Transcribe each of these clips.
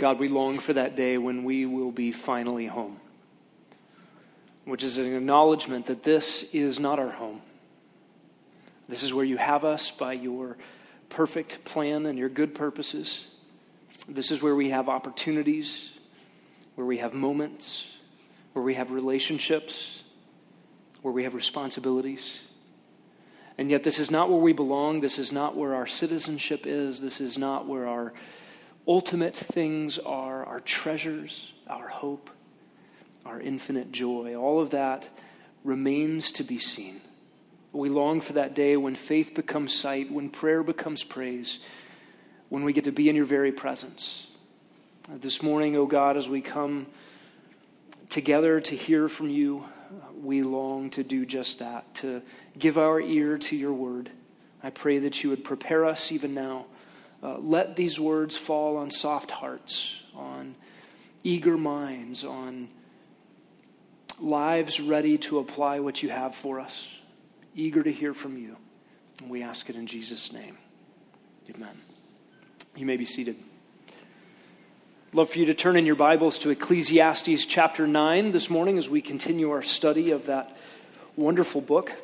God, we long for that day when we will be finally home, which is an acknowledgement that this is not our home. This is where you have us by your perfect plan and your good purposes. This is where we have opportunities, where we have moments, where we have relationships, where we have responsibilities. And yet this is not where we belong. This is not where our citizenship is. This is not where our ultimate things are, our treasures, our hope, our infinite joy. All of that remains to be seen. We long for that day when faith becomes sight, when prayer becomes praise, when we get to be in your very presence. This morning, O God, as we come together to hear from you, we long to do just that, to give our ear to your word. I pray that you would prepare us even now. Let these words fall on soft hearts, on eager minds, on lives ready to apply what you have for us, eager to hear from you. And we ask it in Jesus' name. Amen. You may be seated. I'd love for you to turn in your Bibles to Ecclesiastes chapter 9 this morning as we continue our study of that wonderful book.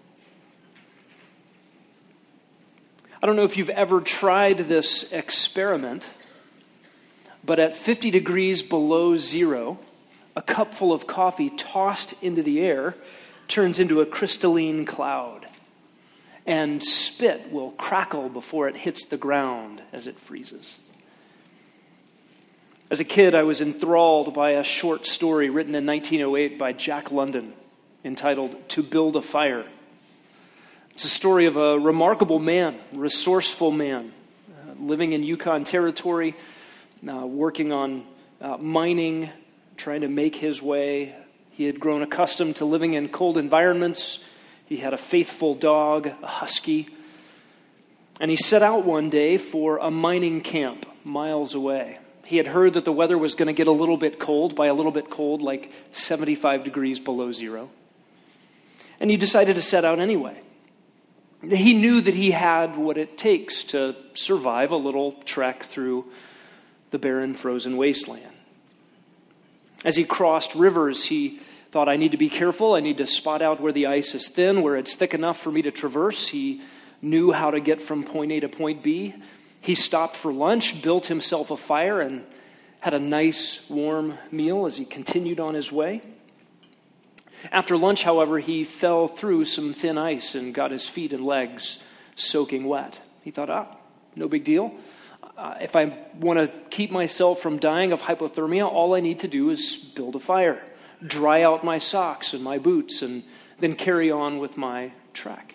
I don't know if you've ever tried this experiment, but at 50 degrees below zero, a cupful of coffee tossed into the air turns into a crystalline cloud, and spit will crackle before it hits the ground as it freezes. As a kid, I was enthralled by a short story written in 1908 by Jack London entitled To Build a Fire. It's a story of a remarkable man, resourceful man, living in Yukon Territory, working on mining, trying to make his way. He had grown accustomed to living in cold environments. He had a faithful dog, a husky. And he set out one day for a mining camp miles away. He had heard that the weather was going to get a little bit cold, by a little bit cold, like 75 degrees below zero. And he decided to set out anyway. He knew that he had what it takes to survive a little trek through the barren, frozen wasteland. As he crossed rivers, he thought, I need to be careful. I need to spot out where the ice is thin, where it's thick enough for me to traverse. He knew how to get from point A to point B. He stopped for lunch, built himself a fire, and had a nice warm meal as he continued on his way. After lunch, however, he fell through some thin ice and got his feet and legs soaking wet. He thought, no big deal. If I want to keep myself from dying of hypothermia, all I need to do is build a fire, dry out my socks and my boots, and then carry on with my trek.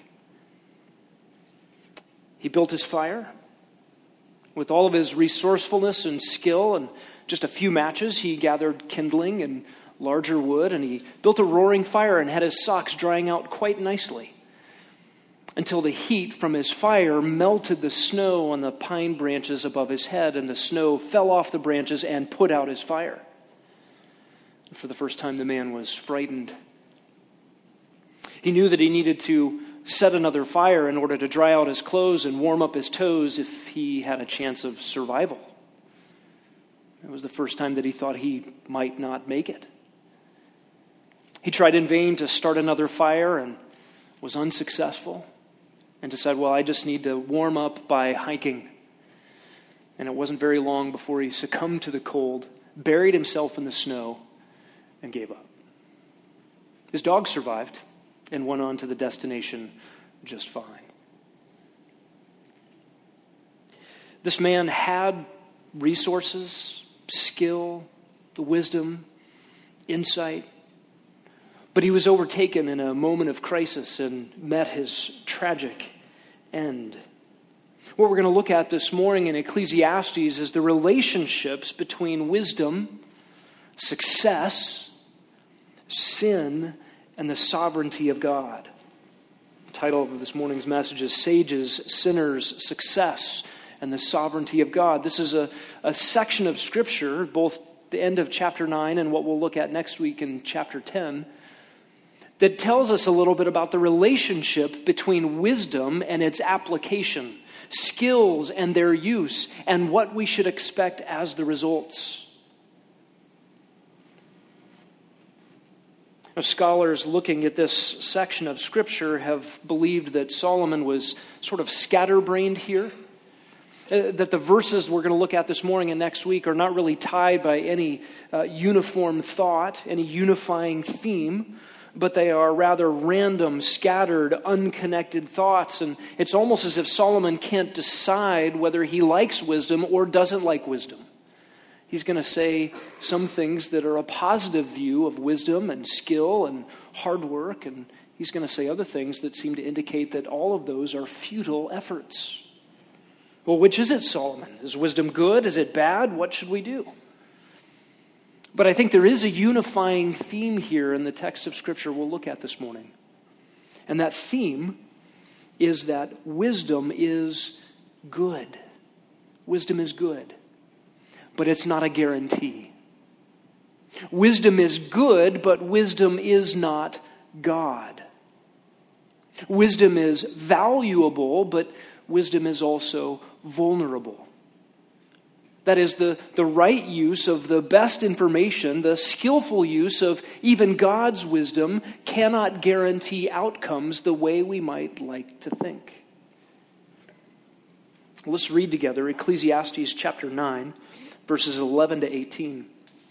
He built his fire. With all of his resourcefulness and skill and just a few matches, he gathered kindling and larger wood, and he built a roaring fire and had his socks drying out quite nicely until the heat from his fire melted the snow on the pine branches above his head, and the snow fell off the branches and put out his fire. And for the first time, the man was frightened. He knew that he needed to set another fire in order to dry out his clothes and warm up his toes if he had a chance of survival. It was the first time that he thought he might not make it. He tried in vain to start another fire and was unsuccessful, and decided, I just need to warm up by hiking. And it wasn't very long before he succumbed to the cold, buried himself in the snow, and gave up. His dog survived and went on to the destination just fine. This man had resources, skill, the wisdom, insight, but he was overtaken in a moment of crisis and met his tragic end. What we're going to look at this morning in Ecclesiastes is the relationships between wisdom, success, sin, and the sovereignty of God. The title of this morning's message is Sages, Sinners, Success, and the Sovereignty of God. This is a section of Scripture, both the end of chapter 9 and what we'll look at next week in chapter 10, that tells us a little bit about the relationship between wisdom and its application, skills and their use, and what we should expect as the results. Now, scholars looking at this section of Scripture have believed that Solomon was sort of scatterbrained here, that the verses we're going to look at this morning and next week are not really tied by any uniform thought, any unifying theme, but they are rather random, scattered, unconnected thoughts. And it's almost as if Solomon can't decide whether he likes wisdom or doesn't like wisdom. He's going to say some things that are a positive view of wisdom and skill and hard work, and he's going to say other things that seem to indicate that all of those are futile efforts. Well, which is it, Solomon? Is wisdom good? Is it bad? What should we do? But I think there is a unifying theme here in the text of Scripture we'll look at this morning. And that theme is that wisdom is good. Wisdom is good. But it's not a guarantee. Wisdom is good, but wisdom is not God. Wisdom is valuable, but wisdom is also vulnerable. That is, the right use of the best information, the skillful use of even God's wisdom cannot guarantee outcomes the way we might like to think. Let's read together Ecclesiastes chapter 9, verses 11 to 18.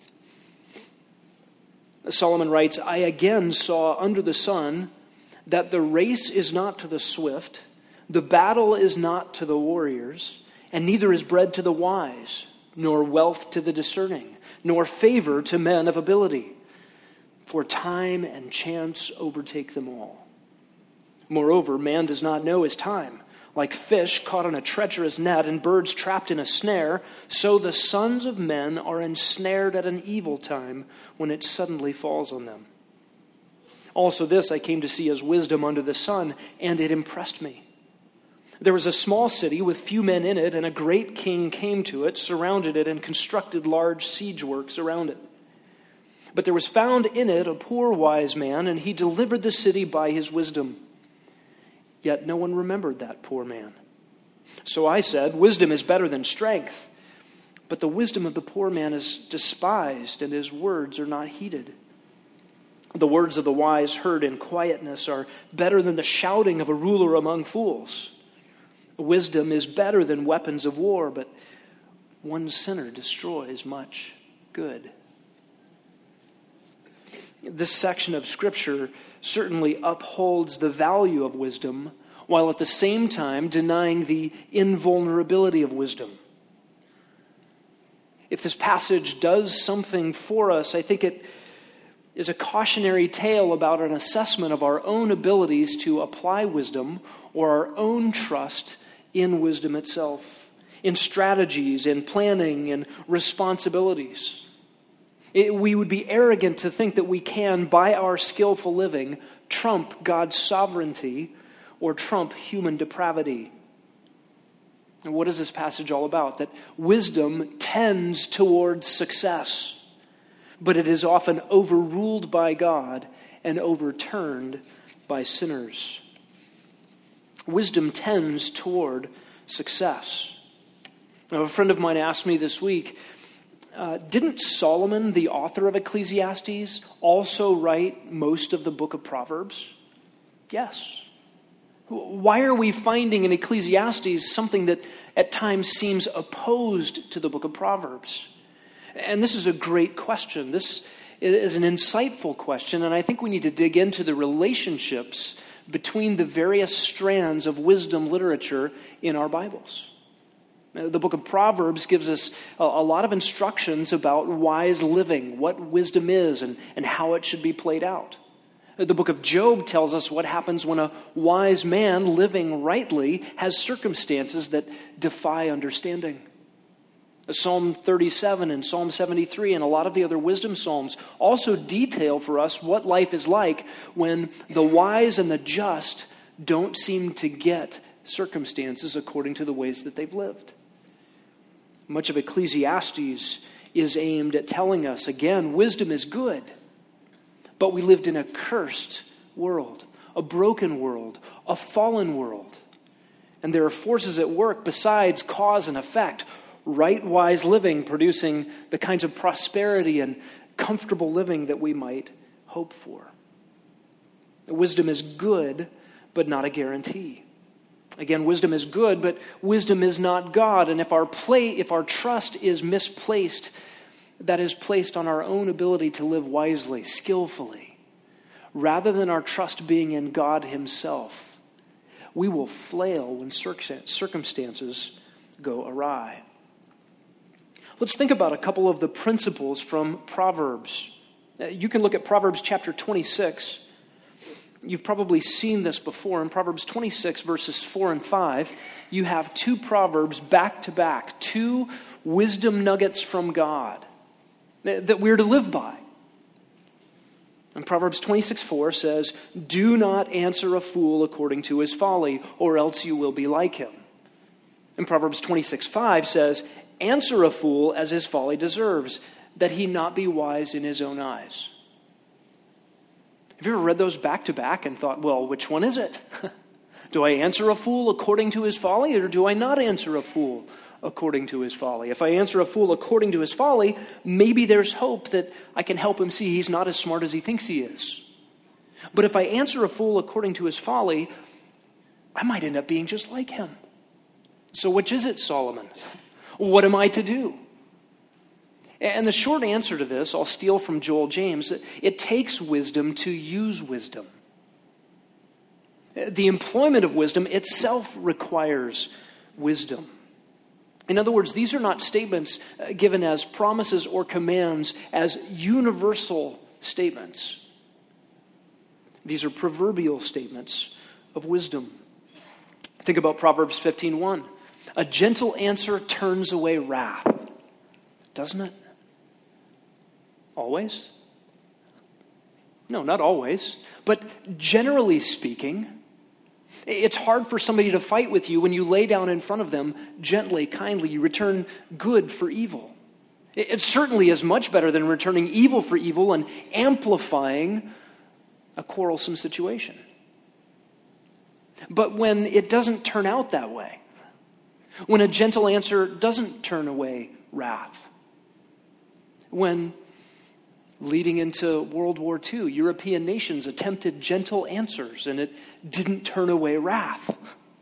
Solomon writes, "I again saw under the sun that the race is not to the swift, the battle is not to the warriors, and neither is bread to the wise, nor wealth to the discerning, nor favor to men of ability. For time and chance overtake them all. Moreover, man does not know his time. Like fish caught in a treacherous net and birds trapped in a snare, so the sons of men are ensnared at an evil time when it suddenly falls on them. Also this I came to see as wisdom under the sun, and it impressed me. There was a small city with few men in it, and a great king came to it, surrounded it, and constructed large siege works around it. But there was found in it a poor wise man, and he delivered the city by his wisdom. Yet no one remembered that poor man. So I said, wisdom is better than strength. But the wisdom of the poor man is despised, and his words are not heeded. The words of the wise heard in quietness are better than the shouting of a ruler among fools. Wisdom is better than weapons of war, but one sinner destroys much good." This section of Scripture certainly upholds the value of wisdom, while at the same time denying the invulnerability of wisdom. If this passage does something for us, I think it is a cautionary tale about an assessment of our own abilities to apply wisdom or our own trust in wisdom itself, in strategies, in planning, and responsibilities. We would be arrogant to think that we can, by our skillful living, trump God's sovereignty or trump human depravity. And what is this passage all about? That wisdom tends towards success, but it is often overruled by God and overturned by sinners. Wisdom tends toward success. Now, a friend of mine asked me this week, didn't Solomon, the author of Ecclesiastes, also write most of the book of Proverbs? Yes. Why are we finding in Ecclesiastes something that at times seems opposed to the book of Proverbs? And this is a great question. This is an insightful question, and I think we need to dig into the relationships between the various strands of wisdom literature in our Bibles. The book of Proverbs gives us a lot of instructions about wise living, what wisdom is, and how it should be played out. The book of Job tells us what happens when a wise man living rightly has circumstances that defy understanding. Psalm 37 and Psalm 73 and a lot of the other wisdom psalms also detail for us what life is like when the wise and the just don't seem to get circumstances according to the ways that they've lived. Much of Ecclesiastes is aimed at telling us, again, wisdom is good, but we lived in a cursed, world, a broken world, a fallen world. And there are forces at work besides cause and effect, right, wise living producing the kinds of prosperity and comfortable living that we might hope for. Wisdom is good, but not a guarantee. Again, wisdom is good, but wisdom is not God. And if our trust is misplaced, that is placed on our own ability to live wisely, skillfully, rather than our trust being in God himself, we will flail when circumstances go awry. Let's think about a couple of the principles from Proverbs. You can look at Proverbs chapter 26. You've probably seen this before. In Proverbs 26, verses 4 and 5, you have two proverbs back to back, two wisdom nuggets from God that we're to live by. And Proverbs 26:4 says, "Do not answer a fool according to his folly, or else you will be like him." And Proverbs 26:5 says, "Answer a fool as his folly deserves, that he not be wise in his own eyes." Have you ever read those back to back and thought, well, which one is it? Do I answer a fool according to his folly, or do I not answer a fool according to his folly? If I answer a fool according to his folly, maybe there's hope that I can help him see he's not as smart as he thinks he is. But if I answer a fool according to his folly, I might end up being just like him. So which is it, Solomon? What am I to do? And the short answer to this, I'll steal from Joel James, it takes wisdom to use wisdom. The employment of wisdom itself requires wisdom. In other words, these are not statements given as promises or commands, as universal statements. These are proverbial statements of wisdom. Think about Proverbs 15:1. A gentle answer turns away wrath. Doesn't it? Always? No, not always. But generally speaking, it's hard for somebody to fight with you when you lay down in front of them gently, kindly. You return good for evil. It certainly is much better than returning evil for evil and amplifying a quarrelsome situation. But when it doesn't turn out that way, when a gentle answer doesn't turn away wrath, when leading into World War II, European nations attempted gentle answers and it didn't turn away wrath,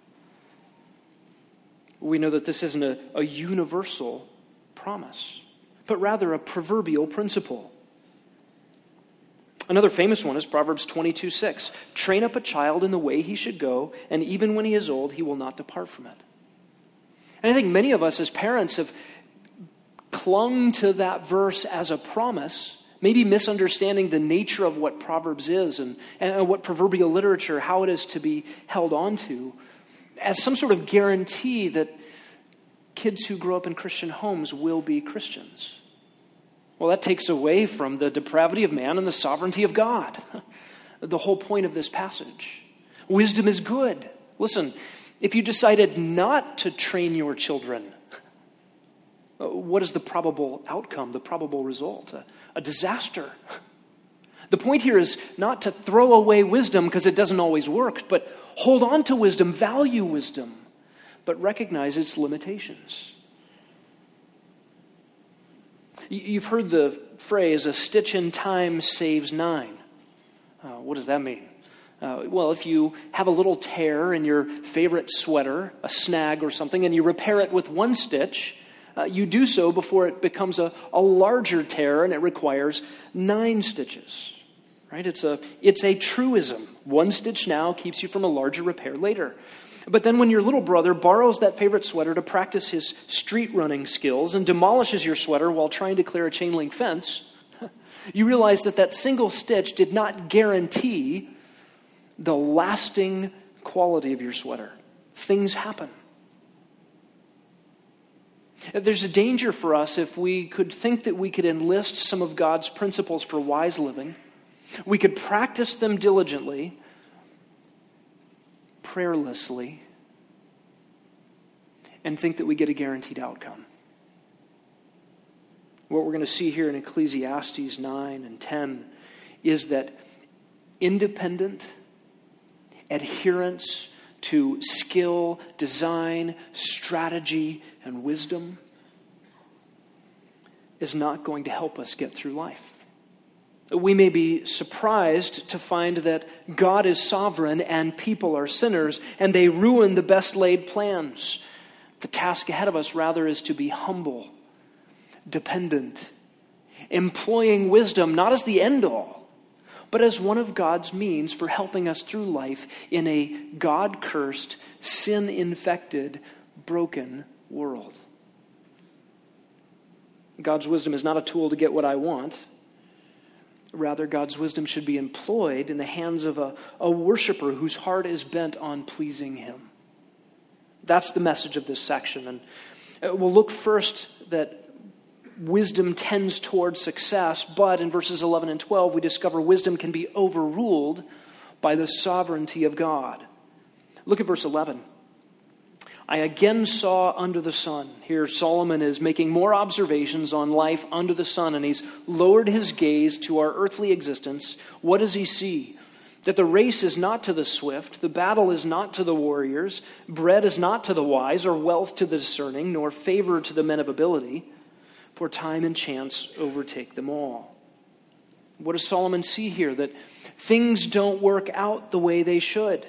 we know that this isn't a universal promise, but rather a proverbial principle. Another famous one is Proverbs 22:6. Train up a child in the way he should go, and even when he is old, he will not depart from it. And I think many of us as parents have clung to that verse as a promise, maybe misunderstanding the nature of what Proverbs is and what proverbial literature, how it is to be held on to, as some sort of guarantee that kids who grow up in Christian homes will be Christians. Well, that takes away from the depravity of man and the sovereignty of God. The whole point of this passage. Wisdom is good. Listen, if you decided not to train your children, what is the probable outcome, the probable result? A disaster. The point here is not to throw away wisdom because it doesn't always work, but hold on to wisdom, value wisdom, but recognize its limitations. You've heard the phrase, a stitch in time saves nine. What does that mean? Well, if you have a little tear in your favorite sweater, a snag or something, and you repair it with one stitch, you do so before it becomes a larger tear and it requires 9 stitches. Right? It's a truism. One stitch now keeps you from a larger repair later. But then when your little brother borrows that favorite sweater to practice his street running skills and demolishes your sweater while trying to clear a chain link fence, you realize that single stitch did not guarantee the lasting quality of your sweater. Things happen. There's a danger for us if we could think that we could enlist some of God's principles for wise living. We could practice them diligently, prayerlessly, and think that we get a guaranteed outcome. What we're going to see here in Ecclesiastes 9 and 10 is that independent adherence to skill, design, strategy, and wisdom is not going to help us get through life. We may be surprised to find that God is sovereign and people are sinners, and they ruin the best laid plans. The task ahead of us, rather, is to be humble, dependent, employing wisdom not as the end-all, but as one of God's means for helping us through life in a God-cursed, sin-infected, broken world. God's wisdom is not a tool to get what I want. Rather, God's wisdom should be employed in the hands of a worshiper whose heart is bent on pleasing him. That's the message of this section. And we'll look first that wisdom tends towards success, but in verses 11 and 12, we discover wisdom can be overruled by the sovereignty of God. Look at verse 11. I again saw under the sun. Here Solomon is making more observations on life under the sun, and he's lowered his gaze to our earthly existence. What does he see? That the race is not to the swift, the battle is not to the warriors, bread is not to the wise, or wealth to the discerning, nor favor to the men of ability, for time and chance overtake them all. What does Solomon see here? That things don't work out the way they should.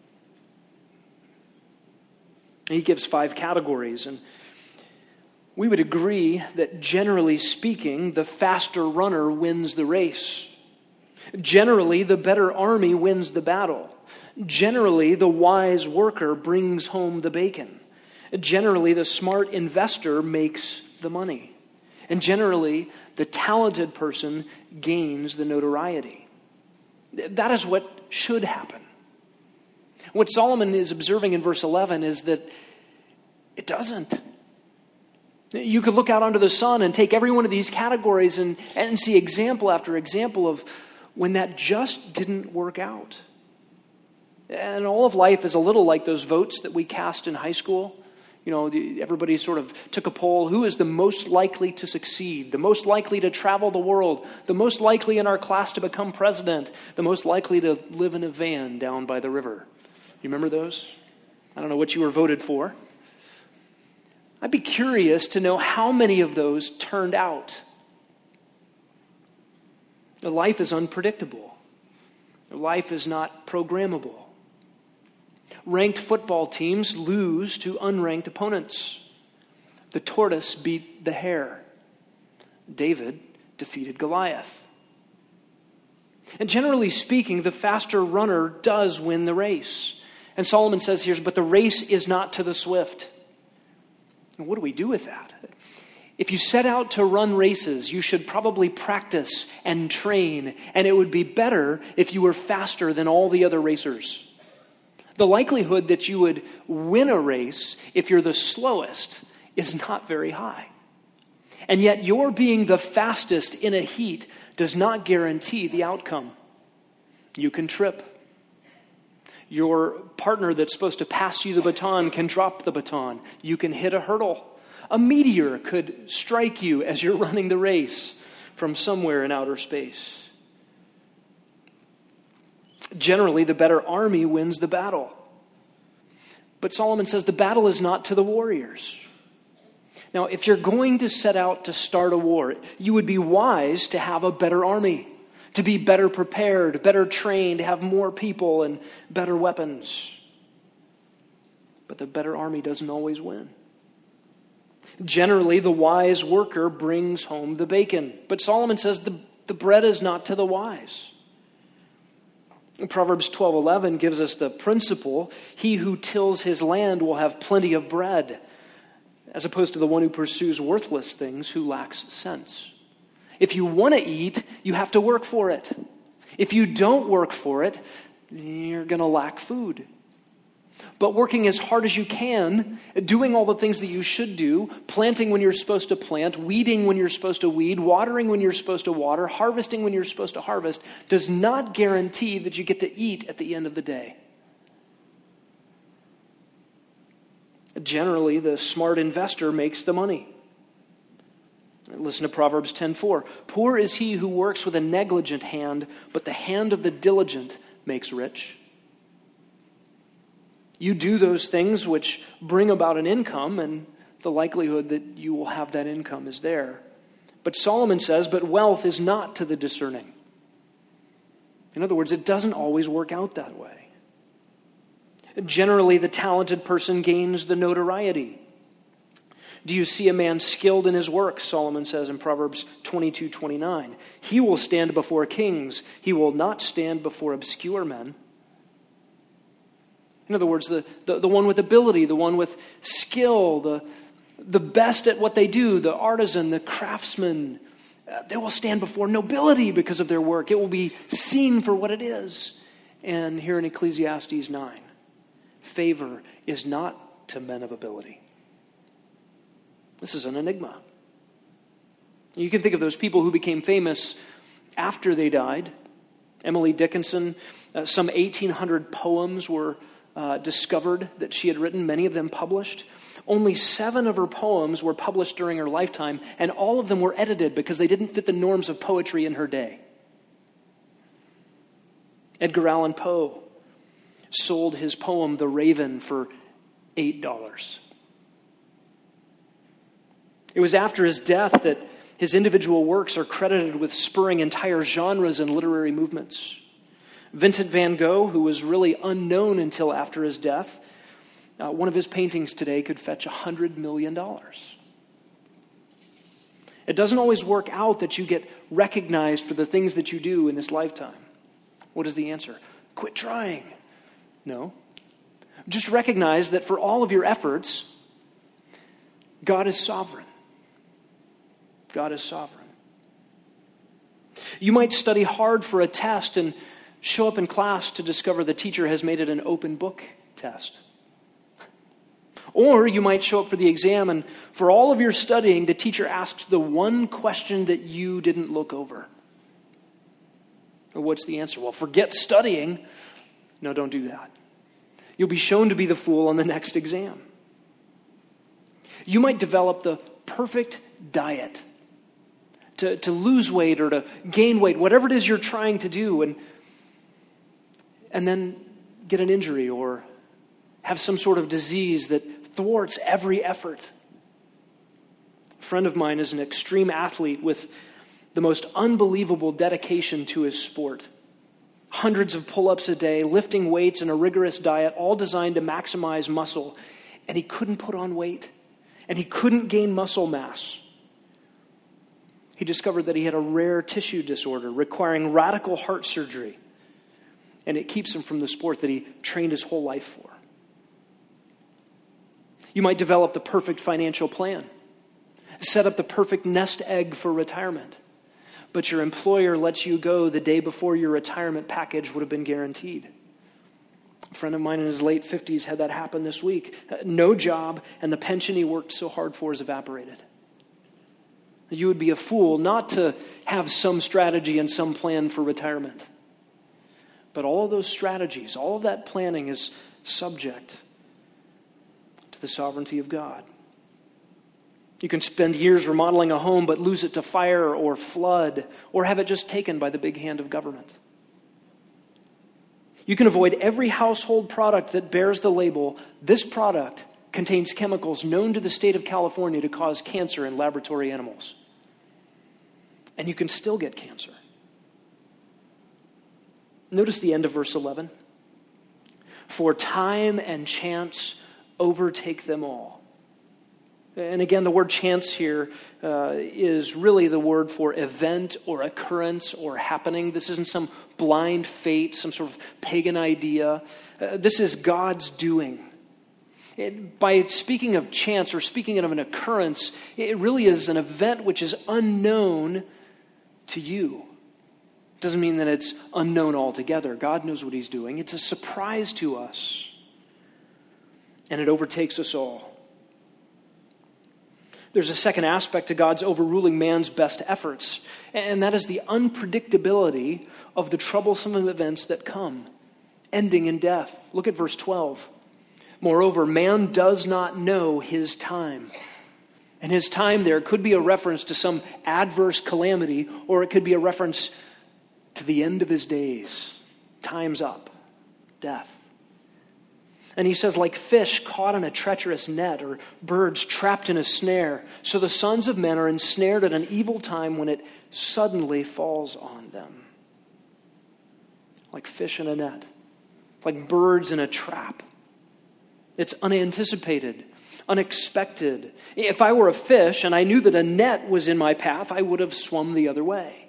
He gives 5 categories, and we would agree that generally speaking, the faster runner wins the race. Generally, the better army wins the battle. Generally, the wise worker brings home the bacon. Generally, the smart investor makes the money. And generally, the talented person gains the notoriety. That is what should happen. What Solomon is observing in verse 11 is that it doesn't. You could look out under the sun and take every one of these categories and see example after example of when that just didn't work out. And all of life is a little like those votes that we cast in high school. You know, everybody sort of took a poll. Who is the most likely to succeed? The most likely to travel the world? The most likely in our class to become president? The most likely to live in a van down by the river? You remember those? I don't know what you were voted for. I'd be curious to know how many of those turned out. Life is unpredictable. Life is not programmable. Ranked football teams lose to unranked opponents. The tortoise beat the hare. David defeated Goliath. And generally speaking, the faster runner does win the race. And Solomon says here, but the race is not to the swift. And what do we do with that? If you set out to run races, you should probably practice and train, and it would be better if you were faster than all the other racers. The likelihood that you would win a race if you're the slowest is not very high. And yet your being the fastest in a heat does not guarantee the outcome. You can trip. Your partner that's supposed to pass you the baton can drop the baton. You can hit a hurdle. A meteor could strike you as you're running the race from somewhere in outer space. Generally, the better army wins the battle. But Solomon says the battle is not to the warriors. Now, if you're going to set out to start a war, you would be wise to have a better army, to be better prepared, better trained, to have more people and better weapons. But the better army doesn't always win. Generally, the wise worker brings home the bacon. But Solomon says the bread is not to the wise. Proverbs 12:11 gives us the principle, he who tills his land will have plenty of bread, as opposed to the one who pursues worthless things who lacks sense. If you want to eat, you have to work for it. If you don't work for it, you're going to lack food. But working as hard as you can, doing all the things that you should do, planting when you're supposed to plant, weeding when you're supposed to weed, watering when you're supposed to water, harvesting when you're supposed to harvest, does not guarantee that you get to eat at the end of the day. Generally, the smart investor makes the money. Listen to Proverbs 10:4. Poor is he who works with a negligent hand, but the hand of the diligent makes rich. You do those things which bring about an income, and the likelihood that you will have that income is there. But Solomon says, but wealth is not to the discerning. In other words, it doesn't always work out that way. Generally, the talented person gains the notoriety. Do you see a man skilled in his work? Solomon says in Proverbs 22:29. He will stand before kings. He will not stand before obscure men. In other words, the one with ability, the one with skill, the best at what they do, the artisan, the craftsman, they will stand before nobility because of their work. It will be seen for what it is. And here in Ecclesiastes 9, favor is not to men of ability. This is an enigma. You can think of those people who became famous after they died. Emily Dickinson, some 1,800 poems were discovered that she had written, many of them published. Only 7 of her poems were published during her lifetime, and all of them were edited because they didn't fit the norms of poetry in her day. Edgar Allan Poe sold his poem, The Raven, for $8. It was after his death that his individual works are credited with spurring entire genres and literary movements. Vincent van Gogh, who was really unknown until after his death, one of his paintings today could fetch $100 million. It doesn't always work out that you get recognized for the things that you do in this lifetime. What is the answer? Quit trying. No. Just recognize that for all of your efforts, God is sovereign. God is sovereign. You might study hard for a test and show up in class to discover the teacher has made it an open book test. Or you might show up for the exam and for all of your studying, the teacher asked the one question that you didn't look over. Or what's the answer? Well, forget studying. No, don't do that. You'll be shown to be the fool on the next exam. You might develop the perfect diet to lose weight or to gain weight, whatever it is you're trying to do, and then get an injury or have some sort of disease that thwarts every effort. A friend of mine is an extreme athlete with the most unbelievable dedication to his sport. Hundreds of pull-ups a day, lifting weights and a rigorous diet, all designed to maximize muscle. And he couldn't put on weight. And he couldn't gain muscle mass. He discovered that he had a rare tissue disorder requiring radical heart surgery. And it keeps him from the sport that he trained his whole life for. You might develop the perfect financial plan. Set up the perfect nest egg for retirement. But your employer lets you go the day before your retirement package would have been guaranteed. A friend of mine in his late 50s had that happen this week. No job, and the pension he worked so hard for is evaporated. You would be a fool not to have some strategy and some plan for retirement. But all of those strategies, all of that planning is subject to the sovereignty of God. You can spend years remodeling a home but lose it to fire or flood or have it just taken by the big hand of government. You can avoid every household product that bears the label, this product contains chemicals known to the state of California to cause cancer in laboratory animals. And you can still get cancer. Notice the end of verse 11. For time and chance overtake them all. And again, the word chance here is really the word for event or occurrence or happening. This isn't some blind fate, some sort of pagan idea. This is God's doing. By speaking of chance or speaking of an occurrence, it really is an event which is unknown to you. It doesn't mean that it's unknown altogether. God knows what he's doing. It's a surprise to us. And it overtakes us all. There's a second aspect to God's overruling man's best efforts, and that is the unpredictability of the troublesome events that come, ending in death. Look at verse 12. Moreover, man does not know his time. And his time there could be a reference to some adverse calamity, or it could be a reference to the end of his days. Time's up. Death. And he says, like fish caught in a treacherous net, or birds trapped in a snare, so the sons of men are ensnared at an evil time when it suddenly falls on them. Like fish in a net. Like birds in a trap. It's unanticipated, unexpected. If I were a fish and I knew that a net was in my path, I would have swum the other way.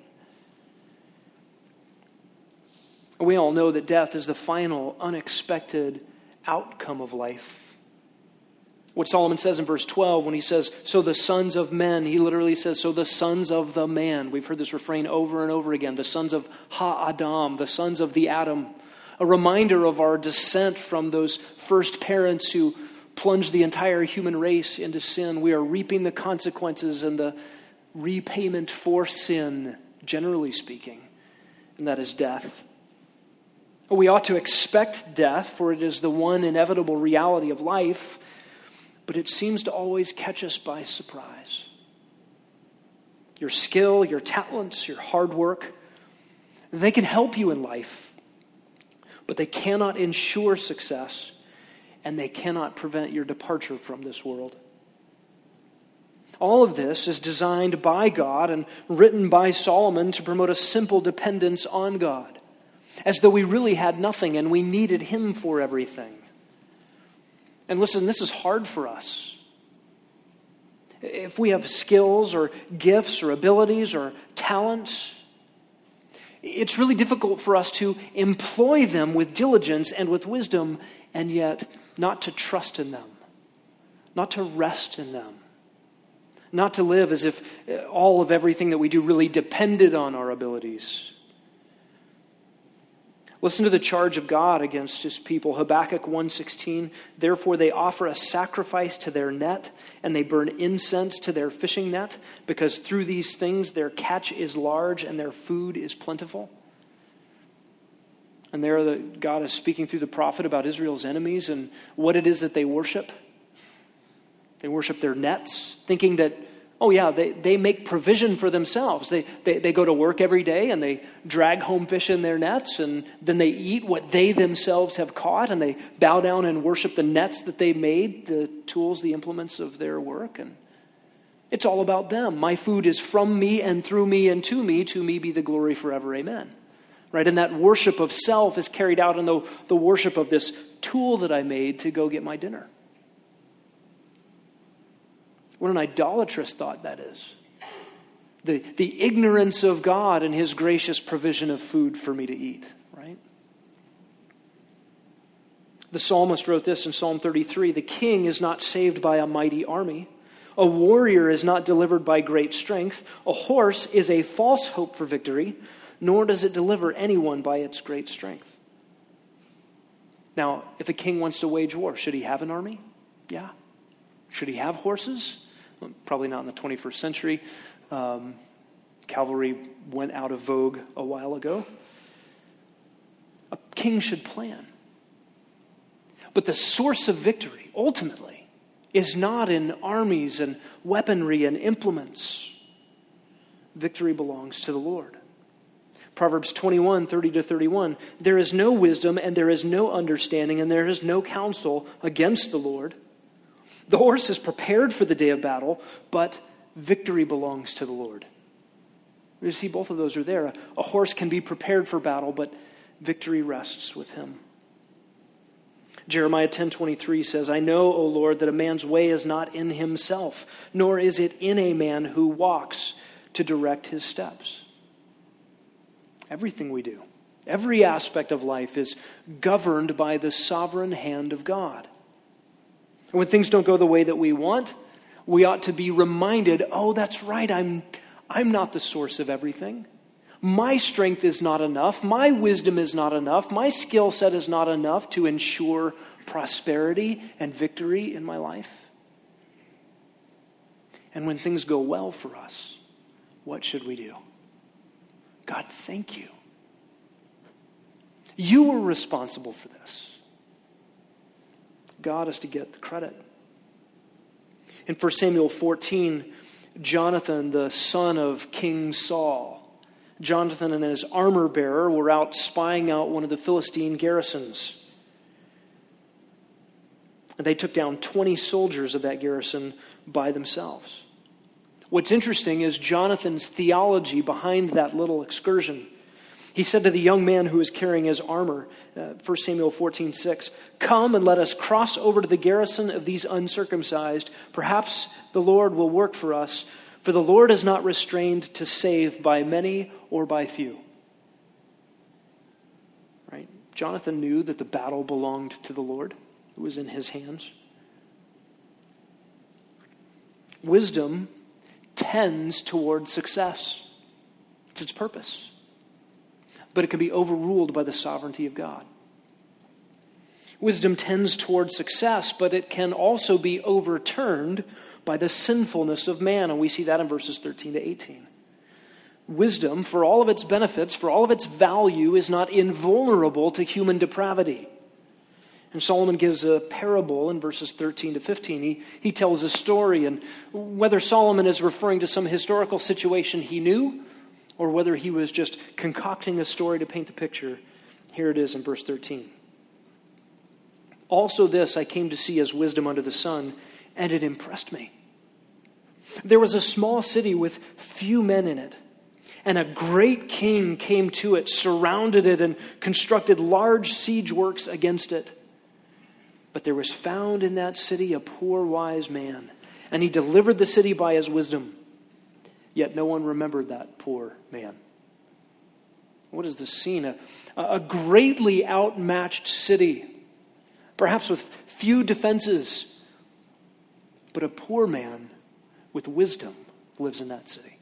We all know that death is the final, unexpected outcome of life. What Solomon says in verse 12 when he says, so the sons of men, he literally says, so the sons of the man. We've heard this refrain over and over again. The sons of Ha-Adam, the sons of the Adam. A reminder of our descent from those first parents who plunged the entire human race into sin. We are reaping the consequences and the repayment for sin, generally speaking, and that is death. We ought to expect death, for it is the one inevitable reality of life, but it seems to always catch us by surprise. Your skill, your talents, your hard work, they can help you in life, but they cannot ensure success, and they cannot prevent your departure from this world. All of this is designed by God and written by Solomon to promote a simple dependence on God, as though we really had nothing and we needed him for everything. And listen, this is hard for us. If we have skills or gifts or abilities or talents, it's really difficult for us to employ them with diligence and with wisdom, and yet not to trust in them, not to rest in them, not to live as if all of everything that we do really depended on our abilities. Listen to the charge of God against his people. Habakkuk 1:16, therefore they offer a sacrifice to their net, and they burn incense to their fishing net, because through these things their catch is large and their food is plentiful. And there God is speaking through the prophet about Israel's enemies and what it is that they worship. They worship their nets, thinking that, oh yeah, they make provision for themselves. They go to work every day and they drag home fish in their nets, and then they eat what they themselves have caught, and they bow down and worship the nets that they made, the tools, the implements of their work. And it's all about them. My food is from me and through me and to me be the glory forever. Amen. Right? And that worship of self is carried out in the worship of this tool that I made to go get my dinner. What an idolatrous thought that is. The ignorance of God and his gracious provision of food for me to eat, right? The psalmist wrote this in Psalm 33, the king is not saved by a mighty army. A warrior is not delivered by great strength. A horse is a false hope for victory, nor does it deliver anyone by its great strength. Now, if a king wants to wage war, should he have an army? Yeah. Should he have horses? Well, probably not in the 21st century. Cavalry went out of vogue a while ago. A king should plan. But the source of victory, ultimately, is not in armies and weaponry and implements. Victory belongs to the Lord. Proverbs 21:30-31, there is no wisdom and there is no understanding and there is no counsel against the Lord. The horse is prepared for the day of battle, but victory belongs to the Lord. You see, both of those are there. A horse can be prepared for battle, but victory rests with him. Jeremiah 10:23 says, I know, O Lord, that a man's way is not in himself, nor is it in a man who walks to direct his steps. Everything we do, every aspect of life is governed by the sovereign hand of God. And when things don't go the way that we want, we ought to be reminded, oh, that's right, I'm not the source of everything. My strength is not enough. My wisdom is not enough. My skill set is not enough to ensure prosperity and victory in my life. And when things go well for us, what should we do? God, thank you. You were responsible for this. God is to get the credit. In 1 Samuel 14, Jonathan, the son of King Saul, Jonathan and his armor bearer were out spying out one of the Philistine garrisons. And they took down 20 soldiers of that garrison by themselves. What's interesting is Jonathan's theology behind that little excursion. He said to the young man who was carrying his armor, 1 Samuel 14:6, "Come and let us cross over to the garrison of these uncircumcised. Perhaps the Lord will work for us, for the Lord is not restrained to save by many or by few." Right? Jonathan knew that the battle belonged to the Lord. It was in his hands. Wisdom tends toward success. It's its purpose. But it can be overruled by the sovereignty of God. Wisdom tends toward success, but it can also be overturned by the sinfulness of man, and we see that in verses 13 to 18. Wisdom, for all of its benefits, for all of its value, is not invulnerable to human depravity. And Solomon gives a parable in verses 13 to 15. He tells a story, and whether Solomon is referring to some historical situation he knew, or whether he was just concocting a story to paint the picture, here it is in verse 13. "Also this I came to see as wisdom under the sun, and it impressed me. There was a small city with few men in it, and a great king came to it, surrounded it, and constructed large siege works against it. But there was found in that city a poor wise man, and he delivered the city by his wisdom. Yet no one remembered that poor man." What is the scene? A greatly outmatched city, perhaps with few defenses, but a poor man with wisdom lives in that city.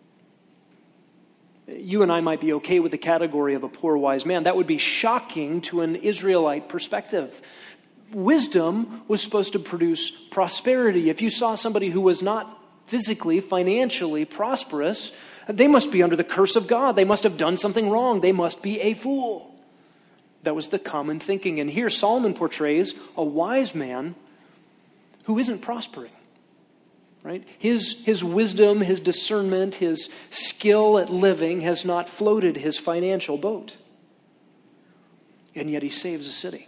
You and I might be okay with the category of a poor wise man. That would be shocking to an Israelite perspective. Wisdom was supposed to produce prosperity. If you saw somebody who was not physically, financially prosperous, they must be under the curse of God. They must have done something wrong. They must be a fool. That was the common thinking. And here Solomon portrays a wise man who isn't prospering. Right? His wisdom, his discernment, his skill at living has not floated his financial boat. And yet he saves a city.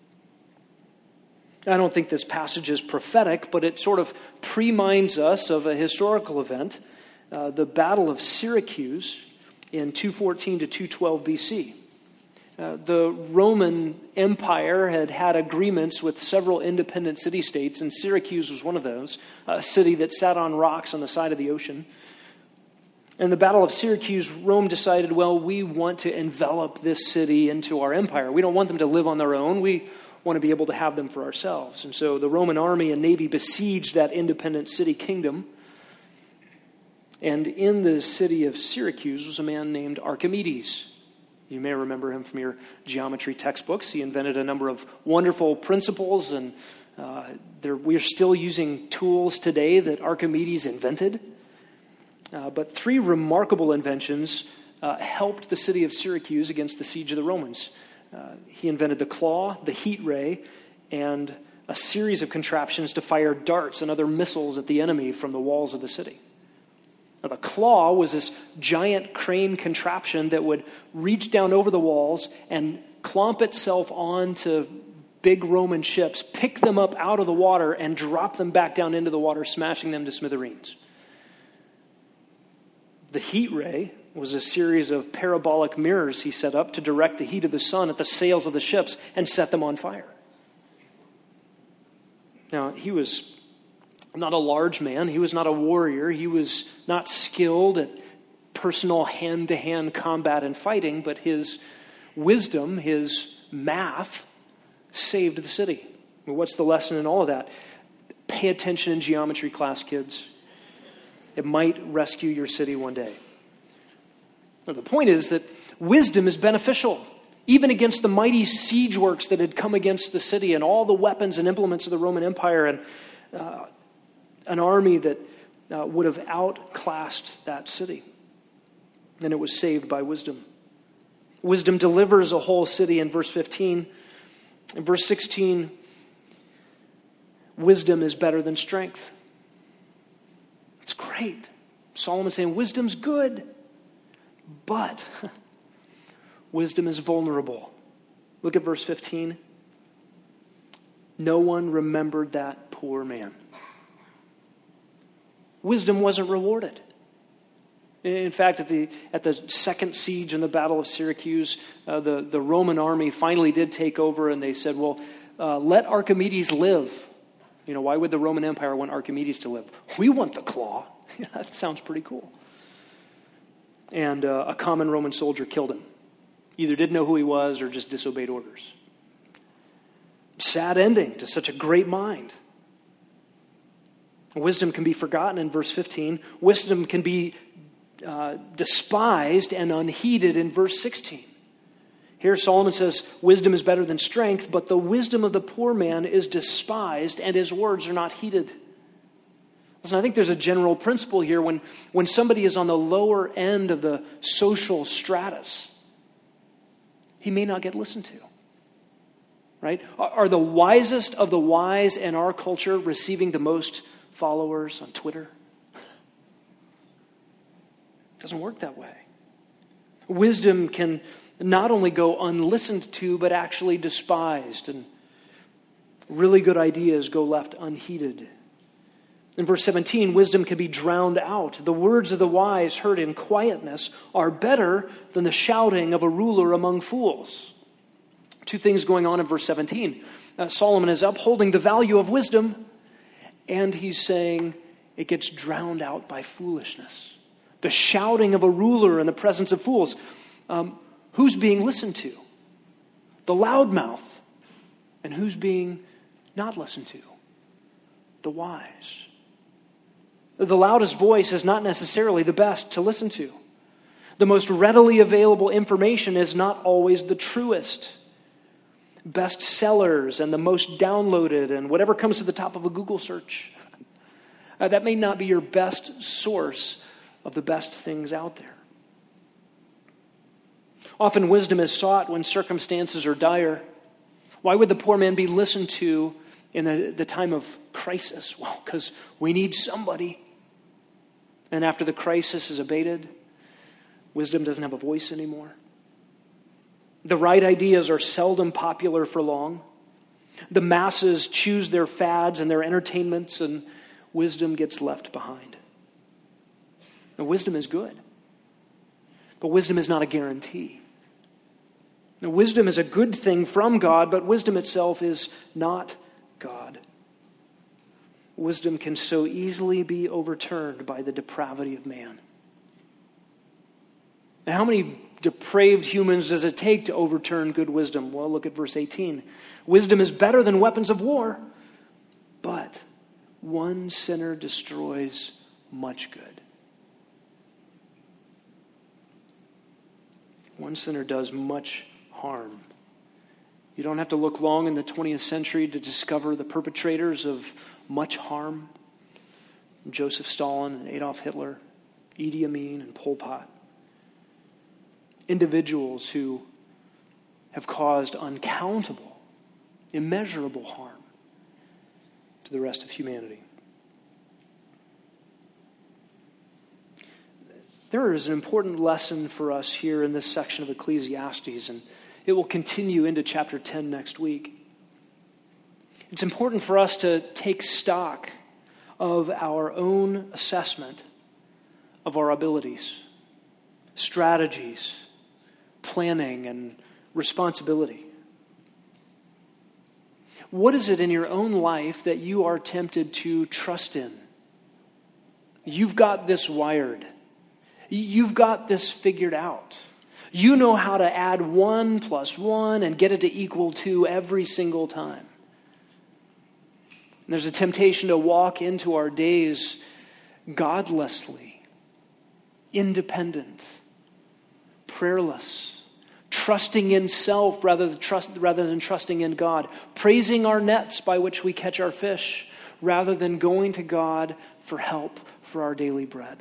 I don't think this passage is prophetic, but it sort of reminds us of a historical event, the Battle of Syracuse in 214 to 212 BC. The Roman Empire had had agreements with several independent city-states, and Syracuse was one of those, a city that sat on rocks on the side of the ocean. In the Battle of Syracuse, Rome decided, well, we want to envelop this city into our empire. We don't want them to live on their own. We want to be able to have them for ourselves. And so the Roman army and navy besieged that independent city kingdom. And in the city of Syracuse was a man named Archimedes. You may remember him from your geometry textbooks. He invented a number of wonderful principles, and we're still using tools today that Archimedes invented. But three remarkable inventions helped the city of Syracuse against the siege of the Romans. He invented the claw, the heat ray, and a series of contraptions to fire darts and other missiles at the enemy from the walls of the city. Now, the claw was this giant crane contraption that would reach down over the walls and clomp itself onto big Roman ships, pick them up out of the water, and drop them back down into the water, smashing them to smithereens. The heat ray was a series of parabolic mirrors he set up to direct the heat of the sun at the sails of the ships and set them on fire. Now, he was not a large man. He was not a warrior. He was not skilled at personal hand-to-hand combat and fighting, but his wisdom, his math, saved the city. Well, what's the lesson in all of that? Pay attention in geometry class, kids. It might rescue your city one day. Now, the point is that wisdom is beneficial, even against the mighty siege works that had come against the city and all the weapons and implements of the Roman Empire, and an army that would have outclassed that city. And it was saved by wisdom. Wisdom delivers a whole city in verse 15. In verse 16, wisdom is better than strength. It's great. Solomon's saying wisdom's good, but wisdom is vulnerable. Look at verse 15. No one remembered that poor man. Wisdom wasn't rewarded. In fact, at the second siege in the Battle of Syracuse, the Roman army finally did take over, and they said, well, let Archimedes live. Why would the Roman Empire want Archimedes to live? We want the claw. That sounds pretty cool. And a common Roman soldier killed him. Either didn't know who he was or just disobeyed orders. Sad ending to such a great mind. Wisdom can be forgotten in verse 15. Wisdom can be despised and unheeded in verse 16. Here Solomon says, wisdom is better than strength, but the wisdom of the poor man is despised and his words are not heeded. Listen, I think there's a general principle here when somebody is on the lower end of the social stratus, he may not get listened to. Right? Are the wisest of the wise in our culture receiving the most followers on Twitter? It doesn't work that way. Wisdom can not only go unlistened to, but actually despised. And really good ideas go left unheeded. In verse 17, wisdom can be drowned out. The words of the wise heard in quietness are better than the shouting of a ruler among fools. Two things going on in verse 17. Solomon is upholding the value of wisdom, and he's saying it gets drowned out by foolishness. The shouting of a ruler in the presence of fools. Who's being listened to? The loudmouth. And who's being not listened to? The wise. The loudest voice is not necessarily the best to listen to. The most readily available information is not always the truest. Best sellers and the most downloaded and whatever comes to the top of a Google search. That may not be your best source of the best things out there. Often wisdom is sought when circumstances are dire. Why would the poor man be listened to in the time of crisis? Well, because we need somebody. And after the crisis is abated, wisdom doesn't have a voice anymore. The right ideas are seldom popular for long. The masses choose their fads and their entertainments, and wisdom gets left behind. Now, wisdom is good, but wisdom is not a guarantee. Now, wisdom is a good thing from God, but wisdom itself is not God. Wisdom can so easily be overturned by the depravity of man. Now, how many depraved humans does it take to overturn good wisdom? Well, look at verse 18. Wisdom is better than weapons of war, but one sinner destroys much good. One sinner does much harm. You don't have to look long in the 20th century to discover the perpetrators of much harm. Joseph Stalin and Adolf Hitler, Idi Amin and Pol Pot. Individuals who have caused uncountable, immeasurable harm to the rest of humanity. There is an important lesson for us here in this section of Ecclesiastes, and it will continue into chapter 10 next week. It's important for us to take stock of our own assessment of our abilities, strategies, planning, and responsibility. What is it in your own life that you are tempted to trust in? You've got this wired. You've got this figured out. You know how to add 1 + 1 and get it to equal 2 every single time. And there's a temptation to walk into our days godlessly, independent, prayerless, trusting in self rather than trusting in God, praising our nets by which we catch our fish rather than going to God for help for our daily bread.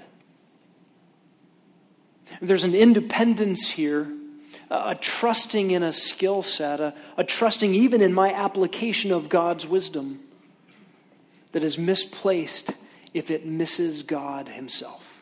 There's an independence here, a trusting in a skill set, a trusting even in my application of God's wisdom that is misplaced if it misses God himself.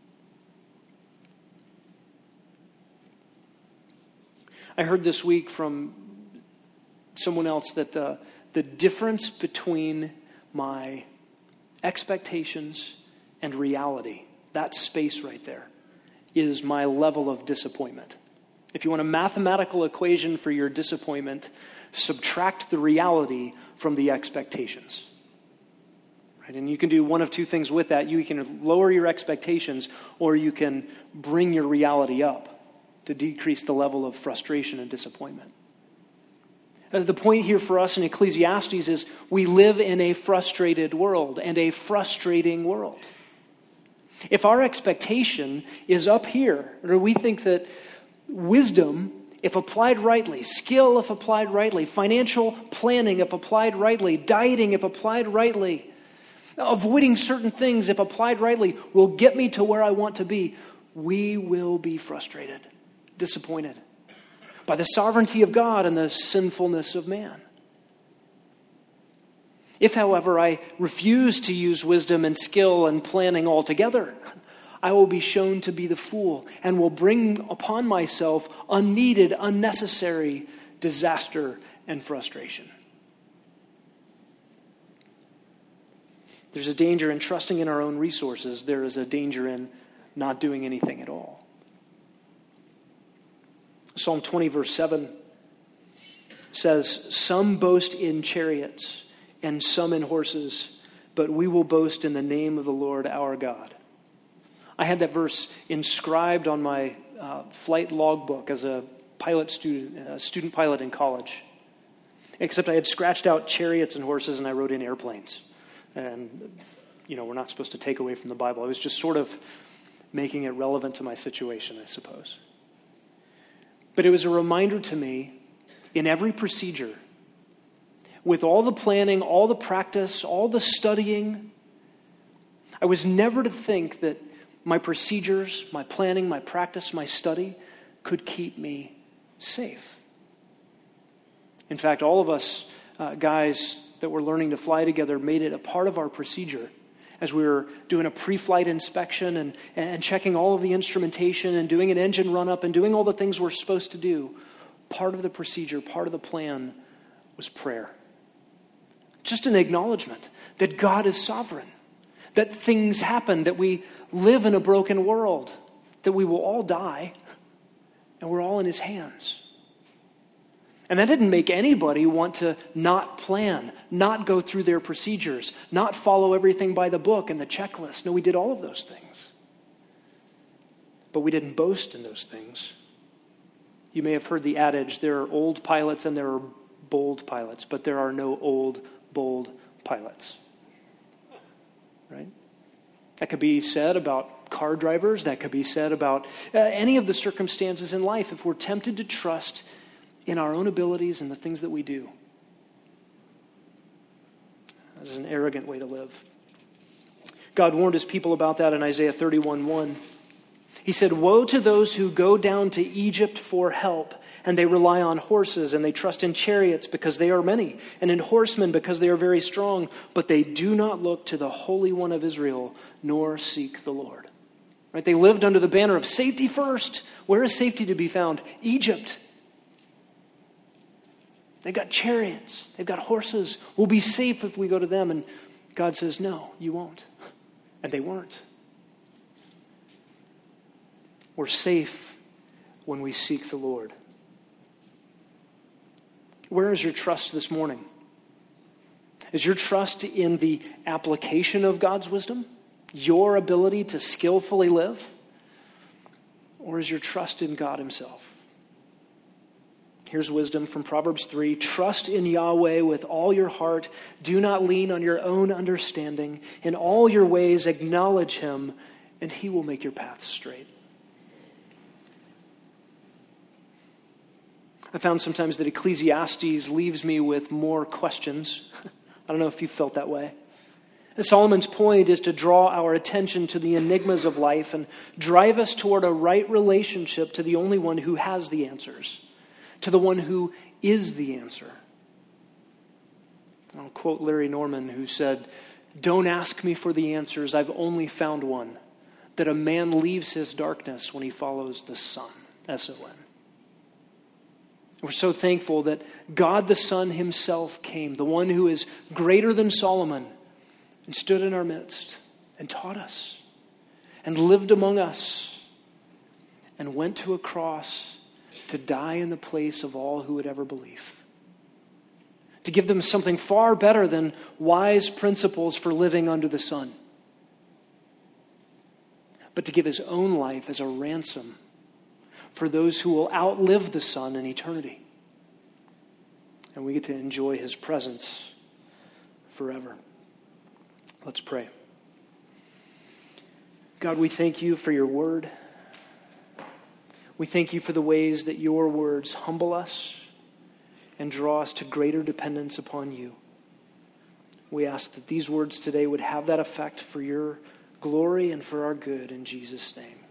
I heard this week from someone else that the difference between my expectations and reality, that space right there, is my level of disappointment. If you want a mathematical equation for your disappointment, subtract the reality from the expectations. Right? And you can do one of two things with that. You can lower your expectations, or you can bring your reality up to decrease the level of frustration and disappointment. The point here for us in Ecclesiastes is we live in a frustrated world and a frustrating world. If our expectation is up here, or we think that wisdom, if applied rightly, skill if applied rightly, financial planning if applied rightly, dieting if applied rightly, avoiding certain things if applied rightly, will get me to where I want to be, we will be frustrated, disappointed by the sovereignty of God and the sinfulness of man. If, however, I refuse to use wisdom and skill and planning altogether, I will be shown to be the fool and will bring upon myself unneeded, unnecessary disaster and frustration. There's a danger in trusting in our own resources. There is a danger in not doing anything at all. Psalm 20, verse 7 says, "Some boast in chariots and some in horses, but we will boast in the name of the Lord our God." I had that verse inscribed on my flight logbook as a student pilot in college. Except I had scratched out chariots and horses and I wrote in airplanes. And, we're not supposed to take away from the Bible. I was just sort of making it relevant to my situation, I suppose. But it was a reminder to me in every procedure, with all the planning, all the practice, all the studying, I was never to think that my procedures, my planning, my practice, my study could keep me safe. In fact, all of us guys that were learning to fly together made it a part of our procedure as we were doing a pre-flight inspection and checking all of the instrumentation and doing an engine run-up and doing all the things we're supposed to do. Part of the procedure, part of the plan was prayer. Just an acknowledgement that God is sovereign, that things happen, that we live in a broken world, that we will all die, and we're all in his hands. And that didn't make anybody want to not plan, not go through their procedures, not follow everything by the book and the checklist. No, we did all of those things. But we didn't boast in those things. You may have heard the adage, there are old pilots and there are bold pilots, but there are no old, bold pilots. Right? That could be said about car drivers. That could be said about any of the circumstances in life if we're tempted to trust in our own abilities and the things that we do. That is an arrogant way to live. God warned his people about that in Isaiah 31:1. He said, "Woe to those who go down to Egypt for help, and they rely on horses, and they trust in chariots because they are many, and in horsemen because they are very strong, but they do not look to the Holy One of Israel, nor seek the Lord." Right? They lived under the banner of safety first. Where is safety to be found? Egypt. They've got chariots. They've got horses. We'll be safe if we go to them. And God says, no, you won't. And they weren't. We're safe when we seek the Lord. Where is your trust this morning? Is your trust in the application of God's wisdom? Your ability to skillfully live? Or is your trust in God himself? Here's wisdom from Proverbs 3. Trust in Yahweh with all your heart. Do not lean on your own understanding. In all your ways acknowledge him, and he will make your paths straight. I found sometimes that Ecclesiastes leaves me with more questions. I don't know if you felt that way. And Solomon's point is to draw our attention to the enigmas of life and drive us toward a right relationship to the only one who has the answers, to the one who is the answer. I'll quote Larry Norman, who said, Don't ask me for the answers. I've only found one, that a man leaves his darkness when he follows the Son, S-O-N. We're so thankful that God the Son himself came, the one who is greater than Solomon, and stood in our midst and taught us and lived among us and went to a cross to die in the place of all who would ever believe, to give them something far better than wise principles for living under the sun, but to give his own life as a ransom for those who will outlive the Son in eternity. And we get to enjoy his presence forever. Let's pray. God, we thank you for your word. We thank you for the ways that your words humble us and draw us to greater dependence upon you. We ask that these words today would have that effect for your glory and for our good in Jesus' name.